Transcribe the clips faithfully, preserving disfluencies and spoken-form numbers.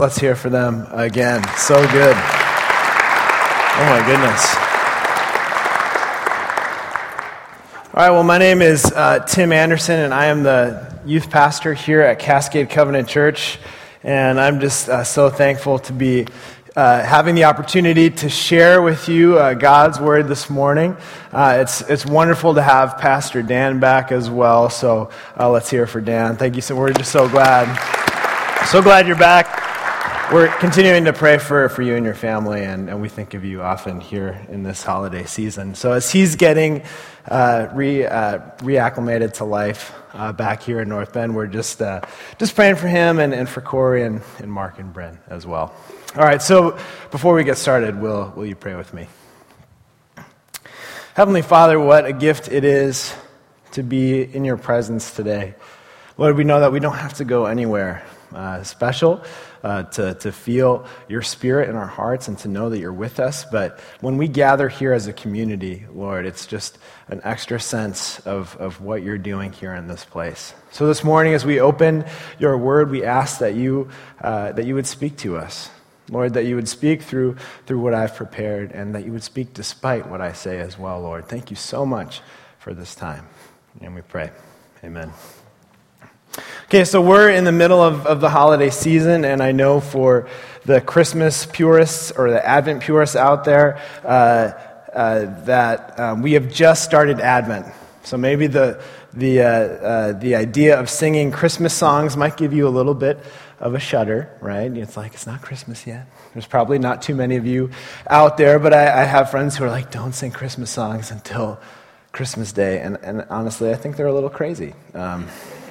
Let's hear for them again. So good. Oh my goodness. All right, well, my name is uh, Tim Anderson, and I am the youth pastor here at Cascade Covenant Church. And I'm just uh, so thankful to be uh, having the opportunity to share with you uh, God's Word this morning. Uh, it's it's wonderful to have Pastor Dan back as well, so uh, let's hear for Dan. Thank you so We're just so glad. So glad you're back. We're continuing to pray for, for you and your family, and, and we think of you often here in this holiday season. So as he's getting uh, re uh, reacclimated to life uh, back here in North Bend, we're just uh, just praying for him and, and for Corey and, and Mark and Bryn as well. All right, so before we get started, will will you pray with me? Heavenly Father, what a gift it is to be in your presence today. Lord, we know that we don't have to go anywhere uh, special. Uh, to, to feel your spirit in our hearts and to know that you're with us. But when we gather here as a community, Lord, it's just an extra sense of, of what you're doing here in this place. So this morning as we open your word, we ask that you uh, that you would speak to us. Lord, that you would speak through through what I've prepared, and that you would speak despite what I say as well, Lord. Thank you so much for this time. And we pray. Amen. Okay, so we're in the middle of, of the holiday season, and I know for the Christmas purists or the Advent purists out there uh, uh, that um, we have just started Advent. So maybe the the uh, uh, the idea of singing Christmas songs might give you a little bit of a shudder, right? It's like, it's not Christmas yet. There's probably not too many of you out there, but I, I have friends who are like, don't sing Christmas songs until Christmas Day, and, and honestly, I think they're a little crazy. Um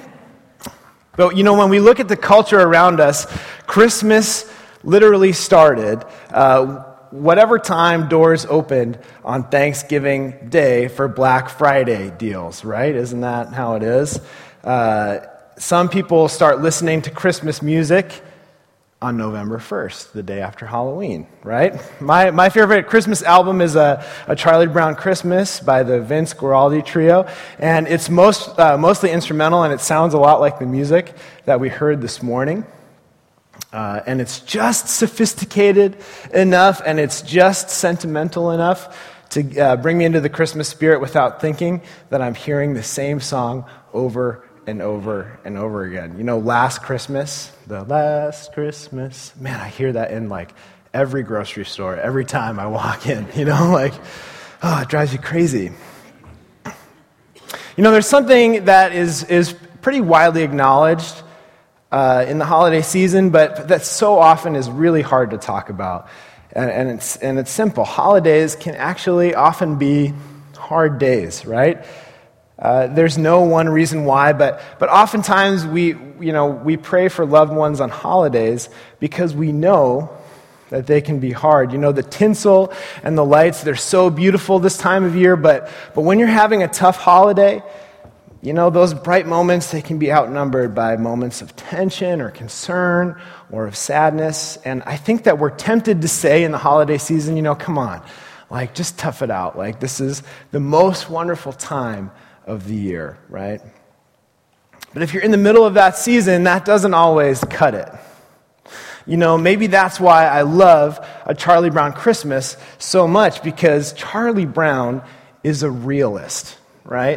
But, you know, when we look at the culture around us, Christmas literally started uh, whatever time doors opened on Thanksgiving Day for Black Friday deals, right? Isn't that how it is? Uh, some people start listening to Christmas music on November first, the day after Halloween, right? My my favorite Christmas album is a, a Charlie Brown Christmas by the Vince Guaraldi Trio, and it's most uh, mostly instrumental, and it sounds a lot like the music that we heard this morning. Uh, and it's just sophisticated enough, and it's just sentimental enough to uh, bring me into the Christmas spirit without thinking that I'm hearing the same song over and over and over again. You know, Last Christmas, the last Christmas. Man, I hear that in like every grocery store, every time I walk in, you know, like, oh, it drives you crazy. You know, there's something that is, is pretty widely acknowledged uh, in the holiday season, but that so often is really hard to talk about. And, and it's and it's simple. Holidays can actually often be hard days, right? Uh, there's no one reason why, but but oftentimes we you know we pray for loved ones on holidays because we know that they can be hard. You know, the tinsel and the lights, they're so beautiful this time of year, but but when you're having a tough holiday, you know, those bright moments, they can be outnumbered by moments of tension or concern or of sadness. And I think that we're tempted to say in the holiday season, you know, come on, like just tough it out. Like this is the most wonderful time of the year, right? But if you're in the middle of that season, that doesn't always cut it. You know, maybe that's why I love A Charlie Brown Christmas so much, because Charlie Brown is a realist, right?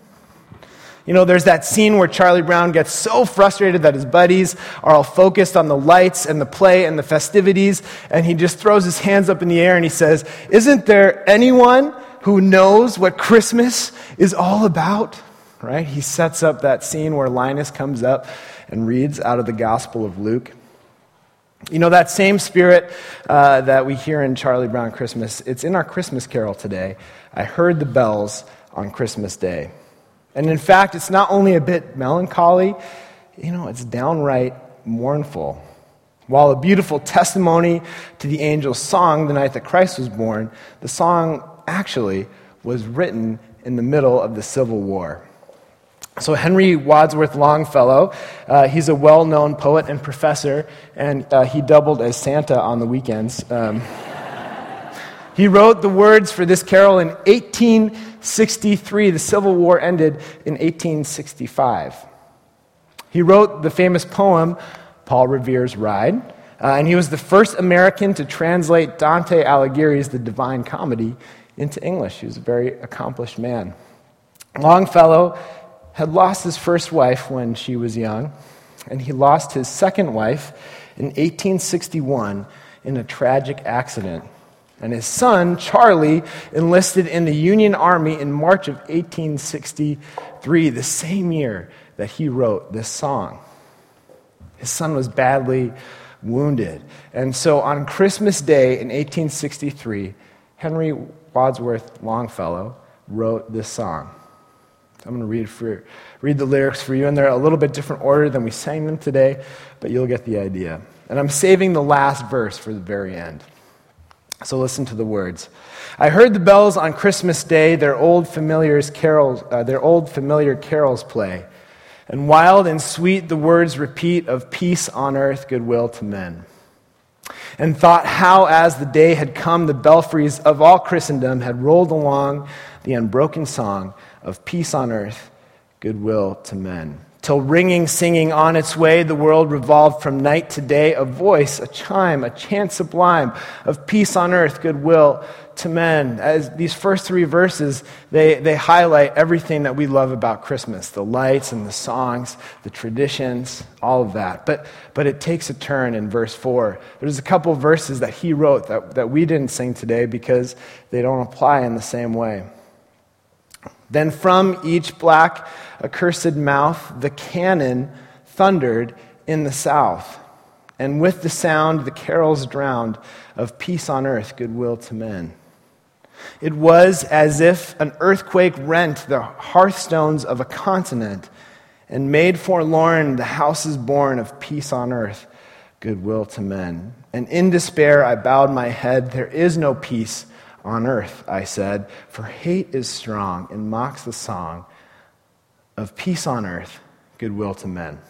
You know, there's that scene where Charlie Brown gets so frustrated that his buddies are all focused on the lights and the play and the festivities, and he just throws his hands up in the air and he says, "Isn't there anyone who knows what Christmas is all about?" Right? He sets up that scene where Linus comes up and reads out of the Gospel of Luke. You know, that same spirit uh, that we hear in Charlie Brown Christmas, it's in our Christmas carol today. I heard the bells on Christmas Day. And in fact, it's not only a bit melancholy, you know, it's downright mournful. While a beautiful testimony to the angel's song the night that Christ was born, the song actually was written in the middle of the Civil War. So Henry Wadsworth Longfellow, uh, he's a well-known poet and professor, and uh, he doubled as Santa on the weekends. Um, he wrote the words for this carol in eighteen sixty-three. The Civil War ended in eighteen sixty-five. He wrote the famous poem, Paul Revere's Ride, Uh, and he was the first American to translate Dante Alighieri's The Divine Comedy into English. He was a very accomplished man. Longfellow had lost his first wife when she was young, and he lost his second wife in eighteen sixty-one in a tragic accident. And his son, Charlie, enlisted in the Union Army in March of eighteen sixty-three, the same year that he wrote this song. His son was badly wounded. And so on Christmas Day in eighteen sixty-three, Henry Wadsworth Longfellow wrote this song. I'm going to read for, read the lyrics for you, and they're a little bit different order than we sang them today, but you'll get the idea. And I'm saving the last verse for the very end. So listen to the words. I heard the bells on Christmas Day, their old familiars carols, uh, their old familiar carols play, and wild and sweet the words repeat of peace on earth, goodwill to men. And thought how, as the day had come, the belfries of all Christendom had rolled along the unbroken song of peace on earth, goodwill to men. Till ringing, singing on its way, the world revolved from night to day, a voice, a chime, a chant sublime of peace on earth, goodwill to men. As these first three verses, they, they highlight everything that we love about Christmas, the lights and the songs, the traditions, all of that. But, but it takes a turn in verse four. There's a couple of verses that he wrote that, that we didn't sing today because they don't apply in the same way. Then from each black, accursed mouth, the cannon thundered in the south. And with the sound, the carols drowned of peace on earth, goodwill to men. It was as if an earthquake rent the hearthstones of a continent and made forlorn the houses born of peace on earth, goodwill to men. And in despair I bowed my head. There is no peace on earth, I said, for hate is strong and mocks the song of peace on earth, goodwill to men.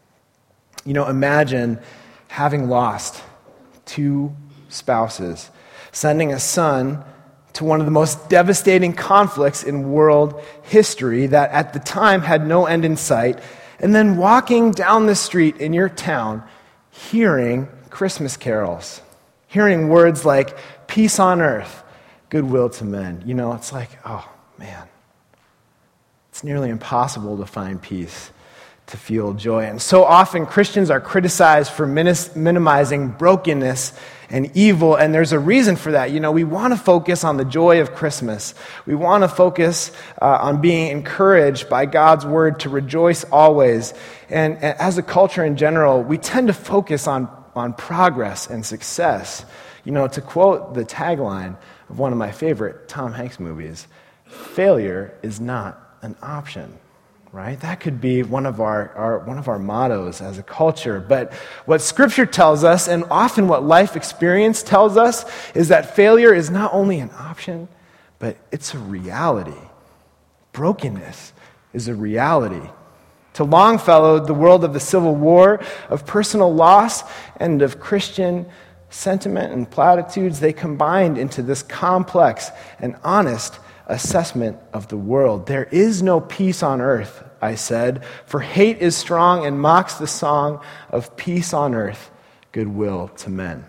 You know, imagine having lost two spouses, sending a son to one of the most devastating conflicts in world history that at the time had no end in sight, and then walking down the street in your town, hearing Christmas carols, hearing words like peace on earth, goodwill to men. You know, it's like, oh, man. It's nearly impossible to find peace, to feel joy. And so often Christians are criticized for minis- minimizing brokenness and evil, and there's a reason for that. You know, we want to focus on the joy of Christmas. We want to focus uh, on being encouraged by God's word to rejoice always. And, and as a culture in general, we tend to focus on, on progress and success. You know, to quote the tagline of one of my favorite Tom Hanks movies, failure is not an option, right? That could be one of our, our one of our mottos as a culture. But what Scripture tells us, and often what life experience tells us, is that failure is not only an option, but it's a reality. Brokenness is a reality. To Longfellow, the world of the Civil War, of personal loss, and of Christian sentiment and platitudes, they combined into this complex and honest assessment of the world. There is no peace on earth, I said, for hate is strong and mocks the song of peace on earth, goodwill to men.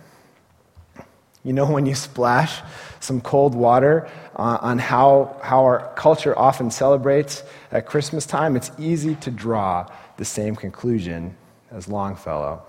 You know, when you splash some cold water uh, on how, how our culture often celebrates at Christmas time, it's easy to draw the same conclusion as Longfellow.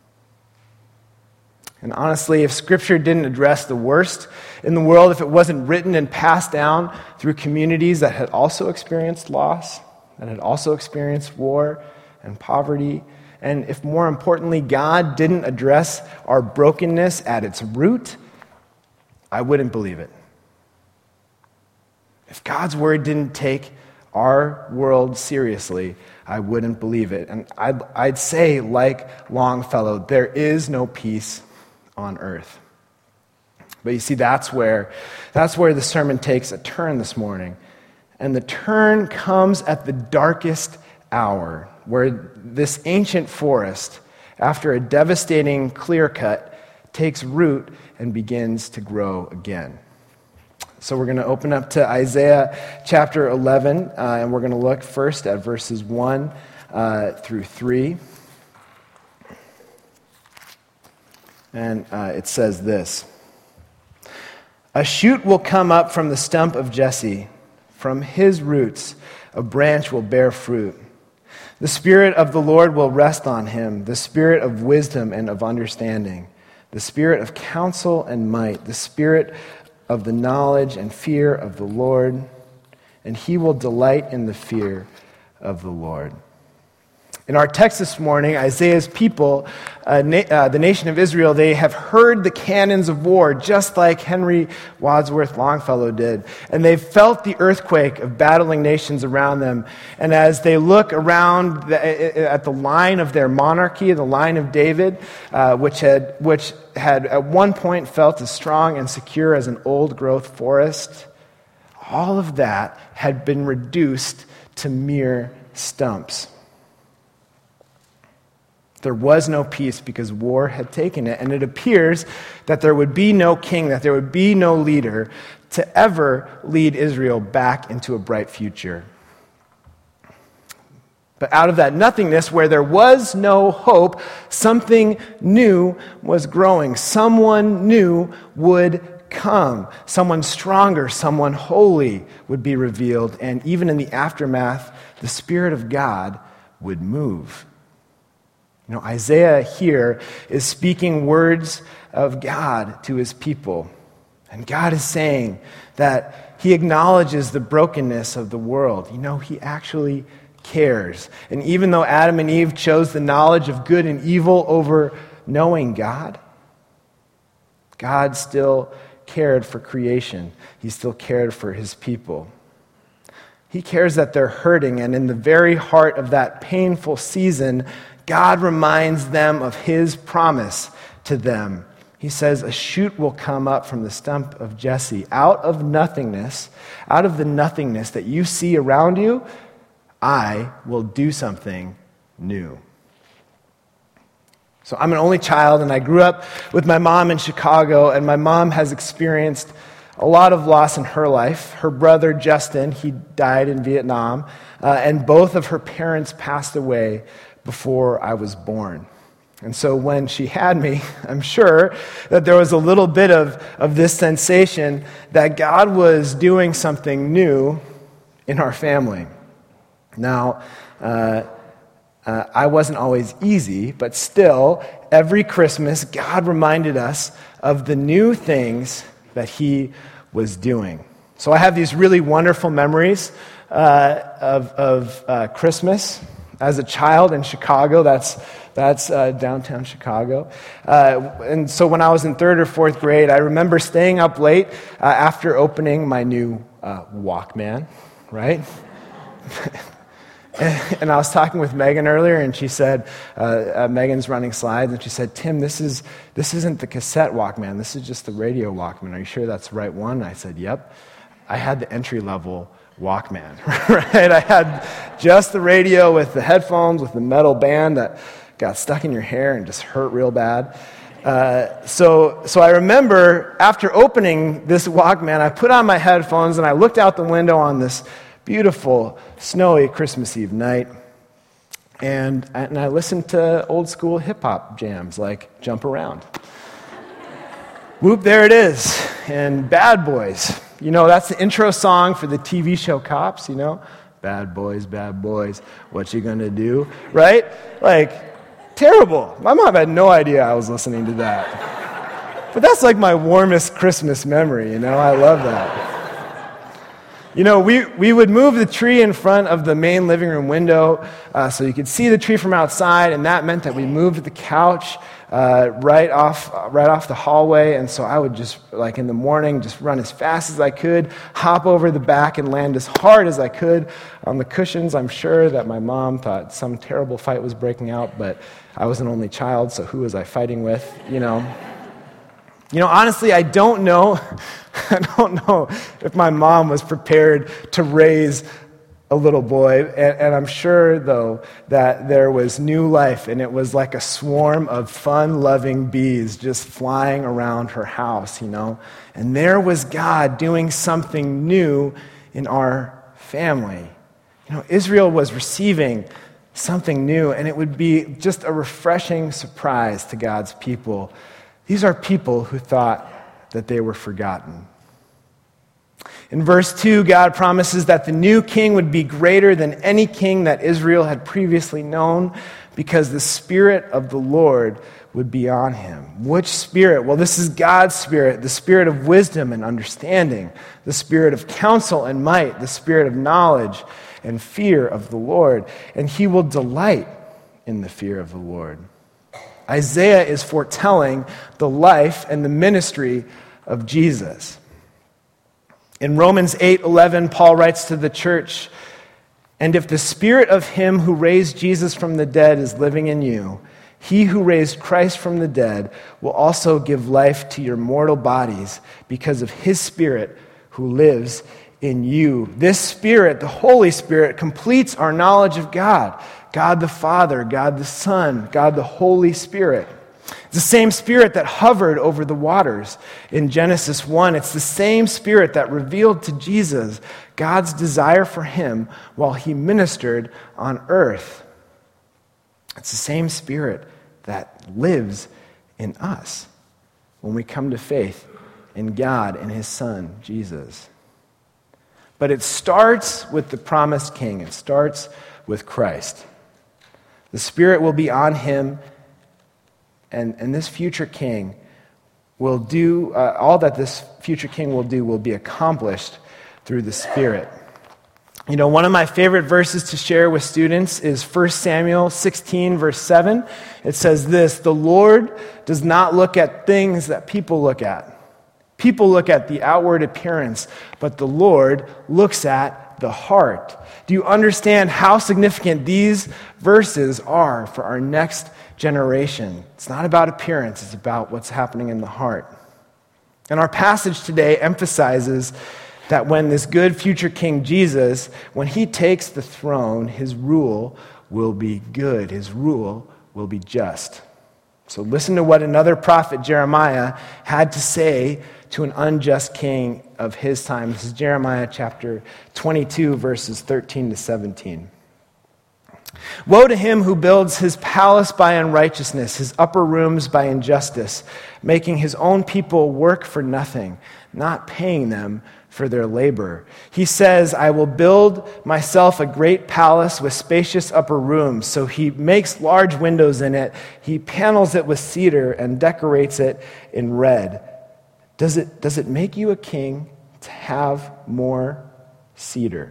And honestly, if Scripture didn't address the worst in the world, if it wasn't written and passed down through communities that had also experienced loss, that had also experienced war and poverty, and if more importantly, God didn't address our brokenness at its root, I wouldn't believe it. If God's word didn't take our world seriously, I wouldn't believe it. And I'd, I'd say, like Longfellow, there is no peace on earth. But you see, that's where that's where the sermon takes a turn this morning. And the turn comes at the darkest hour, where this ancient forest, after a devastating clear cut, takes root and begins to grow again. So we're going to open up to Isaiah chapter eleven, uh, and we're going to look first at verses one uh, through three. And uh, it says this: "A shoot will come up from the stump of Jesse. From his roots a branch will bear fruit. The Spirit of the Lord will rest on him, the Spirit of wisdom and of understanding, the Spirit of counsel and might, the Spirit of the knowledge and fear of the Lord, and he will delight in the fear of the Lord." In our text this morning, Isaiah's people, uh, na- uh, the nation of Israel, they have heard the cannons of war just like Henry Wadsworth Longfellow did. And they've felt the earthquake of battling nations around them. And as they look around the, at the line of their monarchy, the line of David, uh, which had which had at one point felt as strong and secure as an old-growth forest, all of that had been reduced to mere stumps. There was no peace because war had taken it, and it appears that there would be no king, that there would be no leader to ever lead Israel back into a bright future. But out of that nothingness, where there was no hope, something new was growing. Someone new would come. Someone stronger, someone holy would be revealed, and even in the aftermath, the Spirit of God would move. You know, Isaiah here is speaking words of God to his people. And God is saying that he acknowledges the brokenness of the world. You know, he actually cares. And even though Adam and Eve chose the knowledge of good and evil over knowing God, God still cared for creation. He still cared for his people. He cares that they're hurting, and in the very heart of that painful season, God reminds them of his promise to them. He says, "A shoot will come up from the stump of Jesse." Out of nothingness, out of the nothingness that you see around you, I will do something new. So I'm an only child, and I grew up with my mom in Chicago, and my mom has experienced a lot of loss in her life. Her brother, Justin, he died in Vietnam, uh, and both of her parents passed away before I was born. And so when she had me, I'm sure that there was a little bit of, of this sensation that God was doing something new in our family. Now, uh, uh, I wasn't always easy, but still, every Christmas, God reminded us of the new things that he was doing. So I have these really wonderful memories uh, of, of uh, Christmas. As a child in Chicago, that's that's uh, downtown Chicago. Uh, and so when I was in third or fourth grade, I remember staying up late uh, after opening my new uh, Walkman, right? and, and I was talking with Megan earlier, and she said, uh, uh, Megan's running slides, and she said, "Tim, this is this isn't the cassette Walkman. This is just the radio Walkman. Are you sure that's the right one?" And I said, "Yep." I had the entry level Walkman, right? I had just the radio with the headphones, with the metal band that got stuck in your hair and just hurt real bad. Uh, so, so I remember after opening this Walkman, I put on my headphones and I looked out the window on this beautiful, snowy Christmas Eve night, and, and I listened to old school hip-hop jams like Jump Around. Whoop, there it is, and Bad Boys. You know, that's the intro song for the T V show Cops, you know? Bad boys, bad boys, what you gonna do? Right? Like, terrible. My mom had no idea I was listening to that. But that's like my warmest Christmas memory, you know? I love that. You know, we, we would move the tree in front of the main living room window uh, so you could see the tree from outside, and that meant that we moved the couch uh, right off uh, right off the hallway, and so I would just, like in the morning, just run as fast as I could, hop over the back and land as hard as I could on the cushions. I'm sure that my mom thought some terrible fight was breaking out, but I was an only child, so who was I fighting with, you know? You know, honestly, I don't know, I don't know if my mom was prepared to raise a little boy, and, and I'm sure, though, that there was new life, and it was like a swarm of fun-loving bees just flying around her house, you know, and there was God doing something new in our family. You know, Israel was receiving something new, and it would be just a refreshing surprise to God's people These are people who thought that they were forgotten. In verse two, God promises that the new king would be greater than any king that Israel had previously known because the Spirit of the Lord would be on him. Which Spirit? Well, this is God's Spirit, the Spirit of wisdom and understanding, the Spirit of counsel and might, the Spirit of knowledge and fear of the Lord. And he will delight in the fear of the Lord. Isaiah is foretelling the life and the ministry of Jesus. In Romans eight eleven, Paul writes to the church, "And if the Spirit of him who raised Jesus from the dead is living in you, he who raised Christ from the dead will also give life to your mortal bodies because of his Spirit who lives in you." This Spirit, the Holy Spirit, completes our knowledge of God. God the Father, God the Son, God the Holy Spirit. It's the same Spirit that hovered over the waters in Genesis one. It's the same Spirit that revealed to Jesus God's desire for him while he ministered on earth. It's the same Spirit that lives in us when we come to faith in God and his Son, Jesus. But it starts with the promised King. It starts with Christ. The Spirit will be on him, and, and this future King will do, uh, all that this future King will do will be accomplished through the Spirit. You know, one of my favorite verses to share with students is First Samuel sixteen, verse seven. It says this, "The Lord does not look at things that people look at. People look at the outward appearance, but the Lord looks at the heart." Do you understand how significant these verses are for our next generation? It's not about appearance, it's about what's happening in the heart. And our passage today emphasizes that when this good future King Jesus, when he takes the throne, his rule will be good. His rule will be just. So listen to what another prophet, Jeremiah, had to say to an unjust king of his time. This is Jeremiah chapter twenty-two, verses thirteen to seventeen. "Woe to him who builds his palace by unrighteousness, his upper rooms by injustice, making his own people work for nothing, not paying them for their labor. He says, 'I will build myself a great palace with spacious upper rooms.' So he makes large windows in it. He panels it with cedar and decorates it in red. Does it, does it make you a king to have more cedar?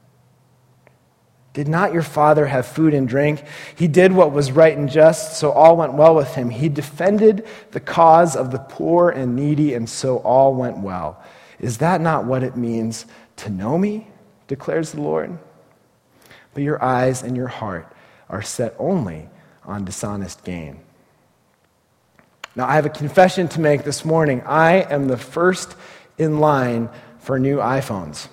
Did not your father have food and drink? He did what was right and just, so all went well with him. He defended the cause of the poor and needy, and so all went well. Is that not what it means to know me, declares the Lord? But your eyes and your heart are set only on dishonest gain." Now, I have a confession to make this morning. I am the first in line for new iPhones.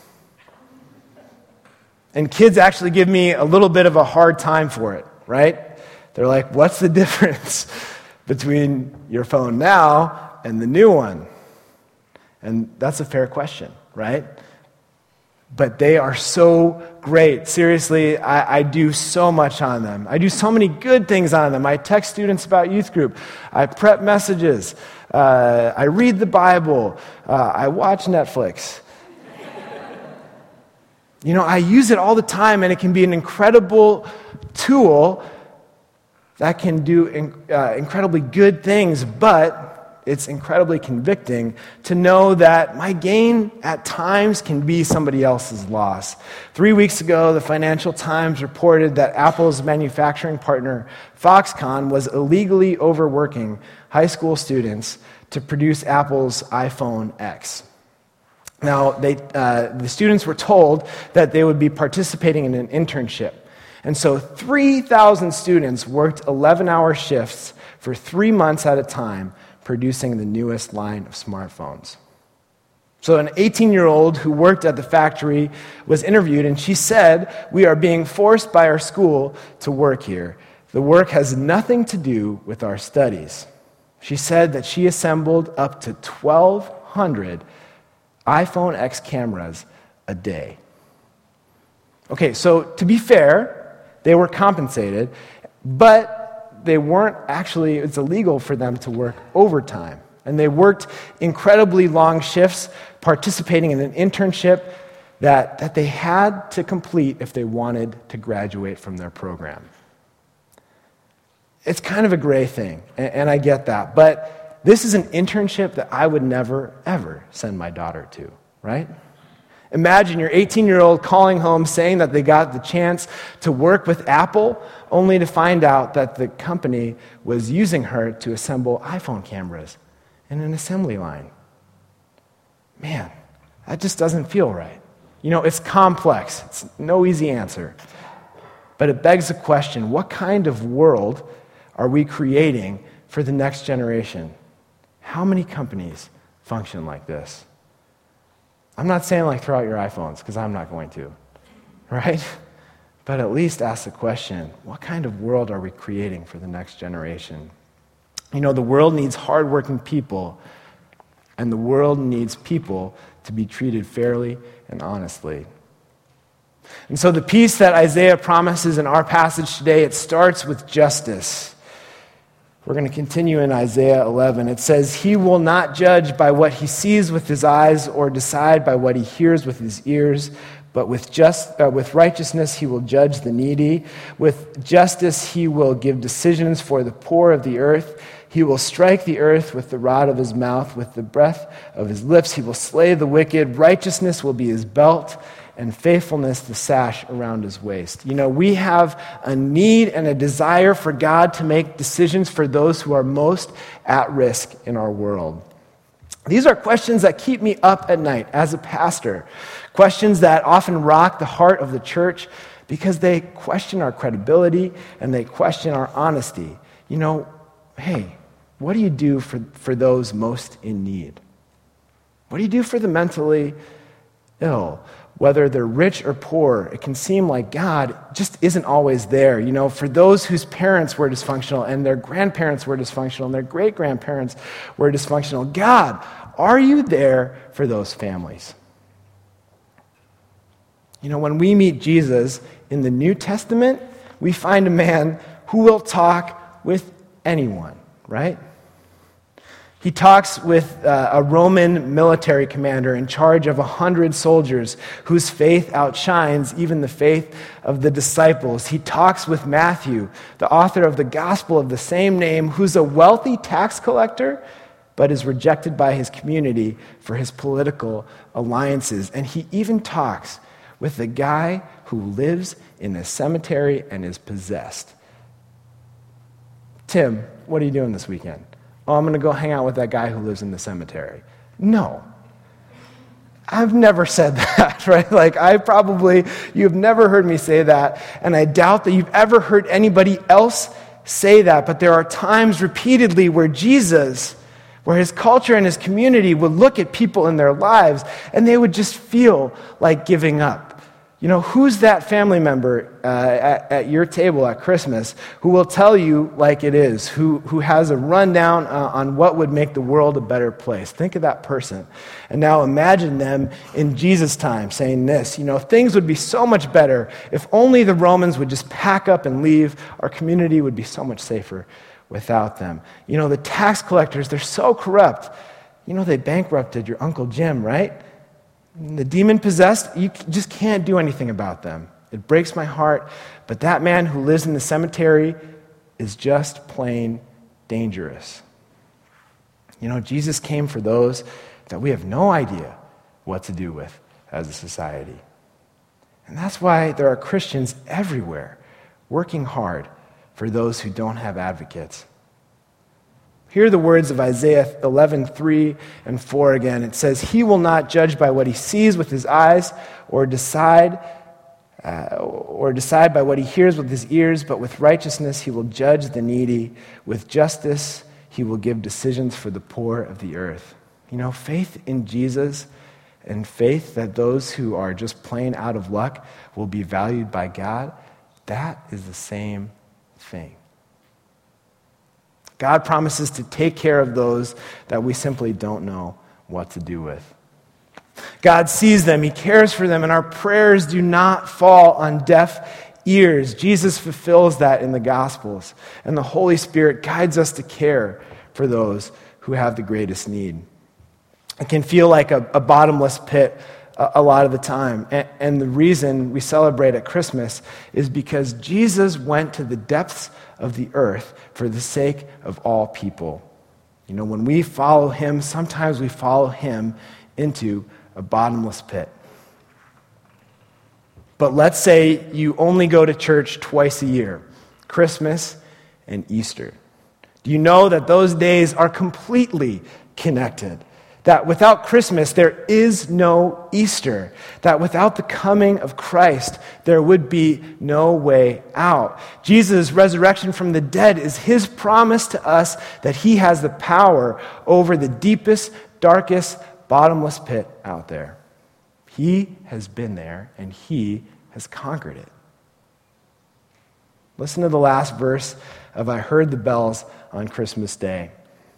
And kids actually give me a little bit of a hard time for it, right? They're like, "What's the difference between your phone now and the new one?" And that's a fair question, right? But they are so great. Seriously, I, I do so much on them. I do so many good things on them. I text students about youth group. I prep messages. Uh, I read the Bible. Uh, I watch Netflix. You know, I use it all the time, and it can be an incredible tool that can do in, uh, incredibly good things, but it's incredibly convicting to know that my gain at times can be somebody else's loss. Three weeks ago, the Financial Times reported that Apple's manufacturing partner, Foxconn, was illegally overworking high school students to produce Apple's iPhone X. Now, they, uh, the students were told that they would be participating in an internship. And so three thousand students worked eleven-hour shifts for three months at a time, producing the newest line of smartphones. So an eighteen-year-old who worked at the factory was interviewed, and she said, "We are being forced by our school to work here. The work has nothing to do with our studies." She said that she assembled up to twelve hundred iPhone X cameras a day. Okay, so to be fair, they were compensated, but they weren't actually, it's illegal for them to work overtime. And they worked incredibly long shifts, participating in an internship that, that they had to complete if they wanted to graduate from their program. It's kind of a gray thing, and, and I get that. But this is an internship that I would never, ever send my daughter to, right? Imagine your eighteen-year-old calling home saying that they got the chance to work with Apple, only to find out that the company was using her to assemble iPhone cameras in an assembly line. Man, that just doesn't feel right. You know, it's complex. It's no easy answer. But it begs the question, what kind of world are we creating for the next generation? How many companies function like this? I'm not saying like throw out your iPhones, because I'm not going to, right? But at least ask the question, what kind of world are we creating for the next generation? You know, the world needs hardworking people, and the world needs people to be treated fairly and honestly. And so the peace that Isaiah promises in our passage today, it starts with justice. We're going to continue in Isaiah eleven. It says, "He will not judge by what he sees with his eyes or decide by what he hears with his ears, but with just uh, with righteousness he will judge the needy. With justice he will give decisions for the poor of the earth. He will strike the earth with the rod of his mouth, with the breath of his lips he will slay the wicked. Righteousness will be his belt, and faithfulness the sash around his waist." You know, we have a need and a desire for God to make decisions for those who are most at risk in our world. These are questions that keep me up at night as a pastor, questions that often rock the heart of the church because they question our credibility and they question our honesty. You know, hey, what do you do for, for those most in need? What do you do for the mentally ill? Whether they're rich or poor, it can seem like God just isn't always there. You know, for those whose parents were dysfunctional and their grandparents were dysfunctional and their great-grandparents were dysfunctional, God, are you there for those families? You know, when we meet Jesus in the New Testament, we find a man who will talk with anyone, right? He talks with uh, a Roman military commander in charge of a hundred soldiers whose faith outshines even the faith of the disciples. He talks with Matthew, the author of the gospel of the same name, who's a wealthy tax collector, but is rejected by his community for his political alliances. And he even talks with the guy who lives in a cemetery and is possessed. Tim, what are you doing this weekend? Oh, I'm going to go hang out with that guy who lives in the cemetery. No. I've never said that, right? Like, I probably, you've never heard me say that, and I doubt that you've ever heard anybody else say that, but there are times repeatedly where Jesus, where his culture and his community would look at people in their lives, and they would just feel like giving up. You know, who's that family member uh, at, at your table at Christmas who will tell you like it is, who, who has a rundown uh, on what would make the world a better place? Think of that person. And now imagine them in Jesus' time saying this, you know, things would be so much better if only the Romans would just pack up and leave. Our community would be so much safer without them. You know, the tax collectors, they're so corrupt. You know, they bankrupted your Uncle Jim, right? The demon-possessed, you just can't do anything about them. It breaks my heart, but that man who lives in the cemetery is just plain dangerous. You know, Jesus came for those that we have no idea what to do with as a society. And that's why there are Christians everywhere working hard for those who don't have advocates. Hear the words of Isaiah eleven, three and four again. It says, "He will not judge by what he sees with his eyes or decide uh, or decide by what he hears with his ears, but with righteousness he will judge the needy. With justice he will give decisions for the poor of the earth." You know, faith in Jesus and faith that those who are just plain out of luck will be valued by God, that is the same thing. God promises to take care of those that we simply don't know what to do with. God sees them, he cares for them, and our prayers do not fall on deaf ears. Jesus fulfills that in the Gospels. And the Holy Spirit guides us to care for those who have the greatest need. It can feel like a, a bottomless pit a, a lot of the time. And, and the reason we celebrate at Christmas is because Jesus went to the depths of the earth for the sake of all people. You know, when we follow him, sometimes we follow him into a bottomless pit. But let's say you only go to church twice a year, Christmas and Easter. Do you know that those days are completely connected? That without Christmas, there is no Easter. That without the coming of Christ, there would be no way out. Jesus' resurrection from the dead is his promise to us that he has the power over the deepest, darkest, bottomless pit out there. He has been there, and he has conquered it. Listen to the last verse of I Heard the Bells on Christmas Day.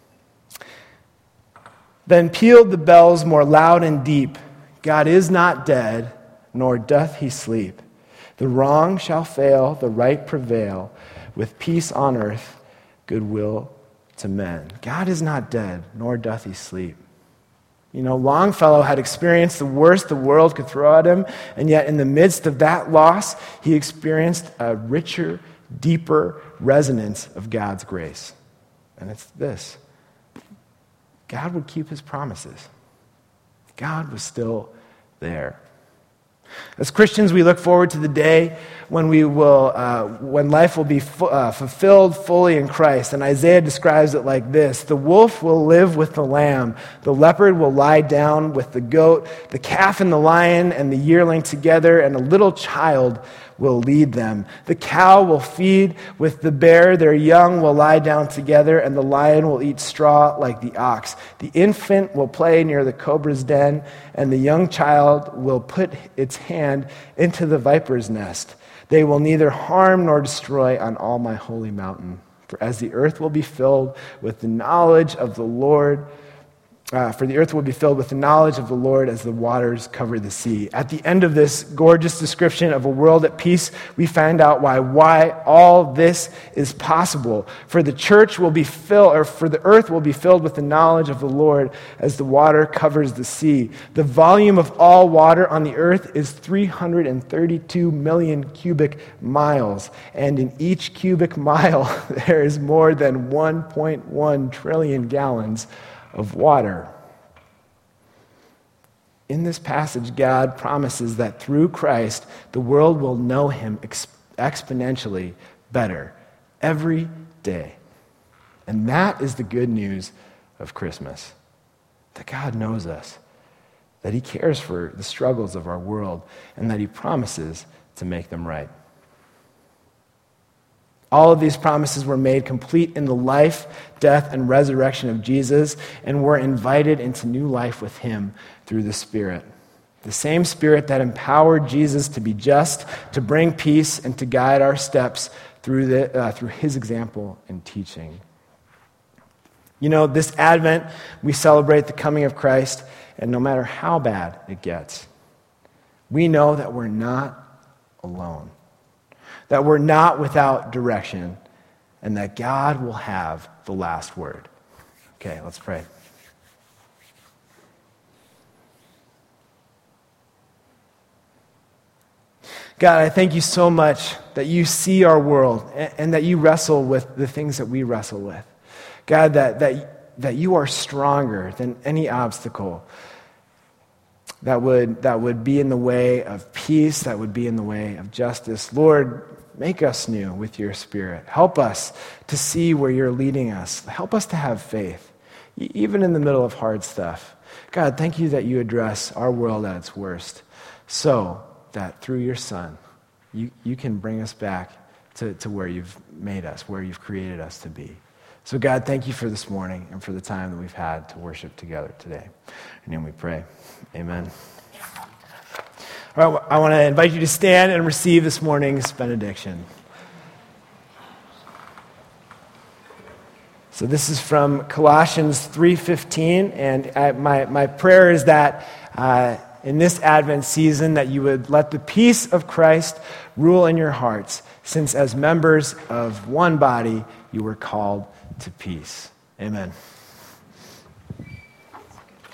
Then pealed the bells more loud and deep. God is not dead, nor doth he sleep. The wrong shall fail, the right prevail, with peace on earth, goodwill to men. God is not dead, nor doth he sleep. You know, Longfellow had experienced the worst the world could throw at him, and yet in the midst of that loss, he experienced a richer, deeper resonance of God's grace. And it's this: God would keep his promises. God was still there. As Christians, we look forward to the day when we will, uh, when life will be fu- uh, fulfilled fully in Christ. And Isaiah describes it like this: the wolf will live with the lamb, the leopard will lie down with the goat, the calf and the lion and the yearling together, and a little child will lead them. The cow will feed with the bear, their young will lie down together, and the lion will eat straw like the ox. The infant will play near the cobra's den, and the young child will put its hand into the viper's nest. They will neither harm nor destroy on all my holy mountain. For as the earth will be filled with the knowledge of the Lord, Uh, for the earth will be filled with the knowledge of the Lord as the waters cover the sea. At the end of this gorgeous description of a world at peace, we find out why why all this is possible. For the church will be filled, or for the earth will be filled with the knowledge of the Lord as the water covers the sea. The volume of all water on the earth is three hundred thirty-two million cubic miles, and in each cubic mile there is more than one point one trillion gallons of water. In this passage, God promises that through Christ, the world will know him ex- exponentially better every day. And that is the good news of Christmas. That God knows us, that he cares for the struggles of our world, and that he promises to make them right. All of these promises were made complete in the life, death, and resurrection of Jesus, and we're invited into new life with him through the Spirit. The same Spirit that empowered Jesus to be just, to bring peace, and to guide our steps through, the, uh, through his example and teaching. You know, this Advent, we celebrate the coming of Christ, and no matter how bad it gets, we know that we're not alone. That we're not without direction, and that God will have the last word. Okay, let's pray. God, I thank you so much that you see our world and, and that you wrestle with the things that we wrestle with. God, that, that, that you are stronger than any obstacle that would, that would be in the way of peace, that would be in the way of justice. Lord, make us new with your Spirit. Help us to see where you're leading us. Help us to have faith, even in the middle of hard stuff. God, thank you that you address our world at its worst, so that through your Son, you, you can bring us back to, to where you've made us, where you've created us to be. So God, thank you for this morning and for the time that we've had to worship together today. In your name we pray. Amen. All right, I want to invite you to stand and receive this morning's benediction. So this is from Colossians three fifteen, and I, my, my prayer is that uh, in this Advent season that you would let the peace of Christ rule in your hearts, since as members of one body you were called to peace. Amen.